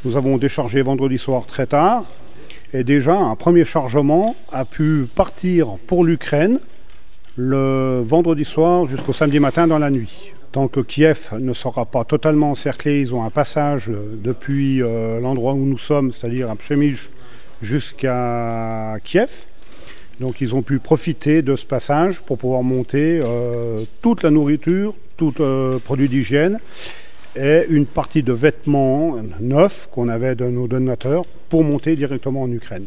Nous avons déchargé vendredi soir très tard. Et déjà, un premier chargement a pu partir pour l'Ukraine le vendredi soir jusqu'au samedi matin dans la nuit. Tant que Kiev ne sera pas totalement encerclé, ils ont un passage depuis l'endroit où nous sommes, c'est-à-dire à Przemyśl, jusqu'à Kiev. Donc ils ont pu profiter de ce passage pour pouvoir monter toute la nourriture, tout produit d'hygiène et une partie de vêtements neufs qu'on avait de nos donateurs pour monter directement en Ukraine.